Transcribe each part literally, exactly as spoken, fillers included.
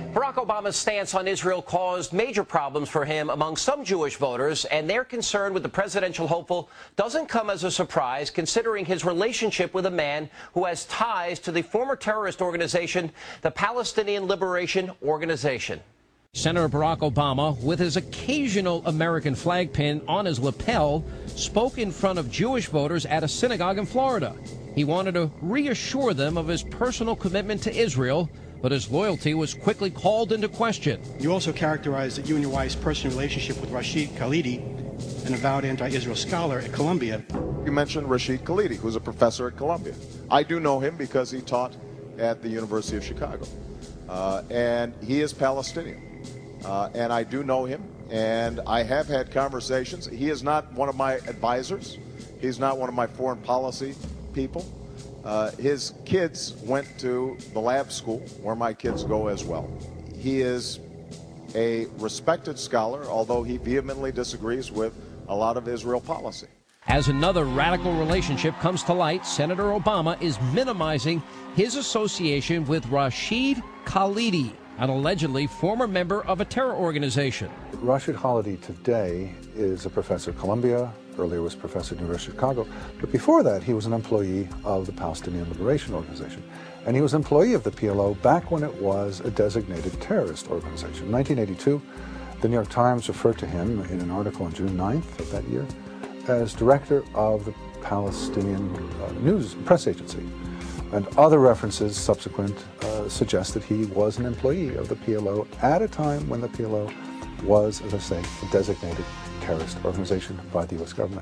Barack Obama's stance on Israel caused major problems for him among some Jewish voters, and their concern with the presidential hopeful doesn't come as a surprise, considering his relationship with a man who has ties to the former terrorist organization, the Palestinian Liberation Organization. Senator Barack Obama, with his occasional American flag pin on his lapel, spoke in front of Jewish voters at a synagogue in Florida. He wanted to reassure them of his personal commitment to Israel, but his loyalty was quickly called into question. You also characterized that you and your wife's personal relationship with Rashid Khalidi, an avowed anti-Israel scholar at Columbia. You mentioned Rashid Khalidi, who's a professor at Columbia. I do know him because he taught at the University of Chicago, uh, and he is Palestinian. Uh, and I do know him, and I have had conversations. He is not one of my advisors. He's not one of my foreign policy people. Uh, his kids went to the lab school where my kids go as well. He is a respected scholar, although he vehemently disagrees with a lot of Israel policy. As another radical relationship comes to light, Senator Obama is minimizing his association with Rashid Khalidi, an allegedly former member of a terror organization. Rashid Khalidi today is a professor at Columbia, earlier was professor at University of Chicago, but before that he was an employee of the Palestinian Liberation Organization. And he was an employee of the P L O back when it was a designated terrorist organization. In nineteen eighty-two, the New York Times referred to him in an article on June ninth of that year as director of the Palestinian uh, News Press Agency. And other references subsequent uh, suggest that he was an employee of the P L O at a time when the P L O was, as I say, a designated terrorist organization by the U S government.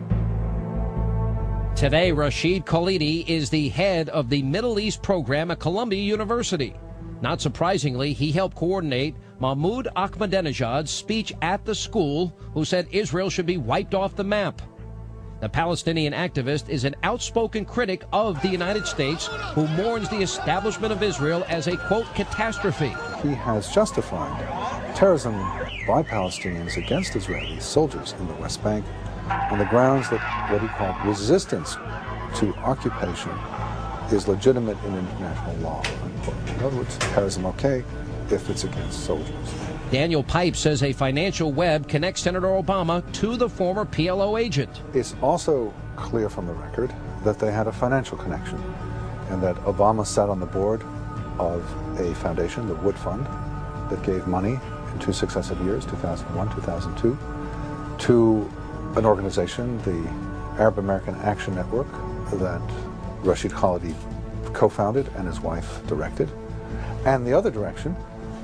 Today, Rashid Khalidi is the head of the Middle East program at Columbia University. Not surprisingly, he helped coordinate Mahmoud Ahmadinejad's speech at the school, who said Israel should be wiped off the map. The Palestinian activist is an outspoken critic of the United States who mourns the establishment of Israel as a, quote, catastrophe. He has justified terrorism by Palestinians against Israeli soldiers in the West Bank on the grounds that what he called resistance to occupation is legitimate in international law, unquote. In other words, terrorism okay if it's against soldiers. Daniel Pipe says a financial web connects Senator Obama to the former P L O agent. It's also clear from the record that they had a financial connection and that Obama sat on the board of a foundation, the Wood Fund, that gave money in two successive years, two thousand one, two thousand two, to an organization, the Arab American Action Network, that Rashid Khalidi co-founded and his wife directed. And the other direction,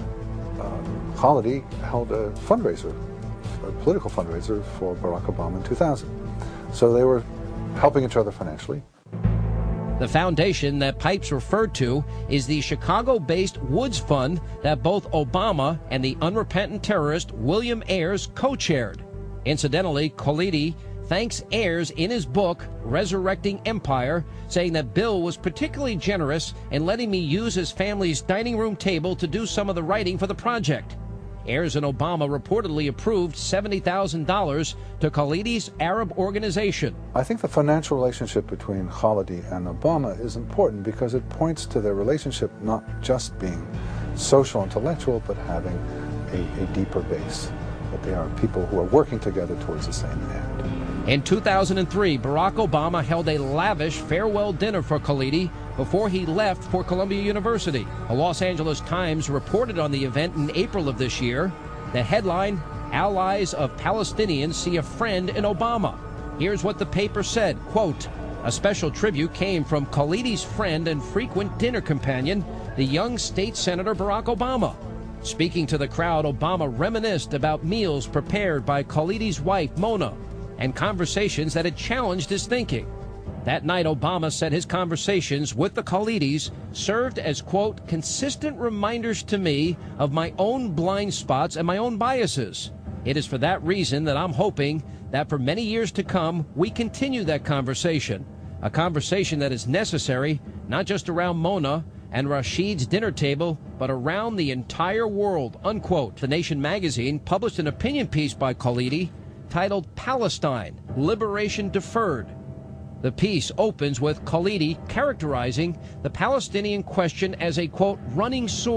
um, Khalidi held a fundraiser, a political fundraiser for Barack Obama in two thousand. So they were helping each other financially. The foundation that Pipes referred to is the Chicago-based Woods Fund that both Obama and the unrepentant terrorist William Ayers co-chaired. Incidentally, Khalidi thanks Ayers in his book, Resurrecting Empire, saying that Bill was particularly generous in letting me use his family's dining room table to do some of the writing for the project. Ayers and Obama reportedly approved seventy thousand dollars to Khalidi's Arab organization. I think the financial relationship between Khalidi and Obama is important because it points to their relationship not just being social, intellectual, but having a, a deeper base. That they are people who are working together towards the same end. In two thousand three, Barack Obama held a lavish farewell dinner for Khalidi before he left for Columbia University. The Los Angeles Times reported on the event in April of this year. The headline, Allies of Palestinians See a Friend in Obama. Here's what the paper said, quote, a special tribute came from Khalidi's friend and frequent dinner companion, the young state senator Barack Obama. Speaking to the crowd, Obama reminisced about meals prepared by Khalidi's wife, Mona, and conversations that had challenged his thinking. That night, Obama said his conversations with the Khalidis served as, quote, consistent reminders to me of my own blind spots and my own biases. It is for that reason that I'm hoping that for many years to come, we continue that conversation, a conversation that is necessary not just around Mona and Rashid's dinner table, but around the entire world, unquote. The Nation magazine published an opinion piece by Khalidi titled Palestine, Liberation Deferred. The piece opens with Khalidi characterizing the Palestinian question as a, quote, running sore,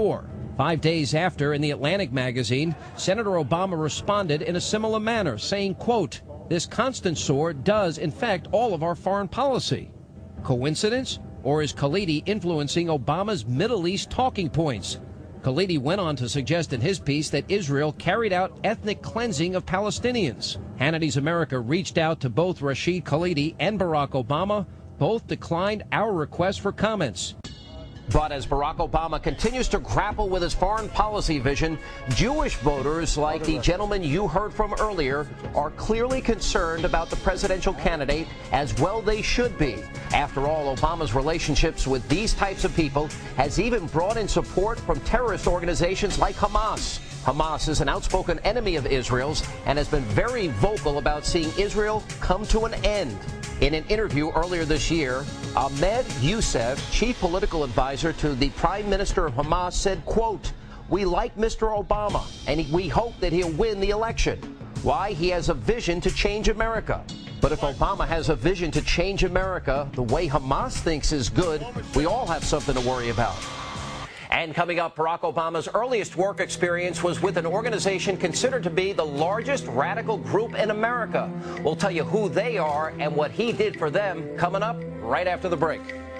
Five days after, in the Atlantic magazine, Senator Obama responded in a similar manner, saying, quote, "This constant sword does infect all of our foreign policy." Coincidence? Or is Khalidi influencing Obama's Middle East talking points? Khalidi went on to suggest in his piece that Israel carried out ethnic cleansing of Palestinians. Hannity's America reached out to both Rashid Khalidi and Barack Obama. Both declined our request for comments. But as Barack Obama continues to grapple with his foreign policy vision, Jewish voters like the gentleman you heard from earlier are clearly concerned about the presidential candidate, as well they should be. After all, Obama's relationships with these types of people has even brought in support from terrorist organizations like Hamas. Hamas is an outspoken enemy of Israel's and has been very vocal about seeing Israel come to an end. In an interview earlier this year, Ahmed Youssef, chief political advisor to the prime minister of Hamas, said, quote, "We like Mister Obama, and we hope that he'll win the election. Why? He has a vision to change America. But if Obama has a vision to change America the way Hamas thinks is good, we all have something to worry about." And coming up, Barack Obama's earliest work experience was with an organization considered to be the largest radical group in America. We'll tell you who they are and what he did for them coming up right after the break.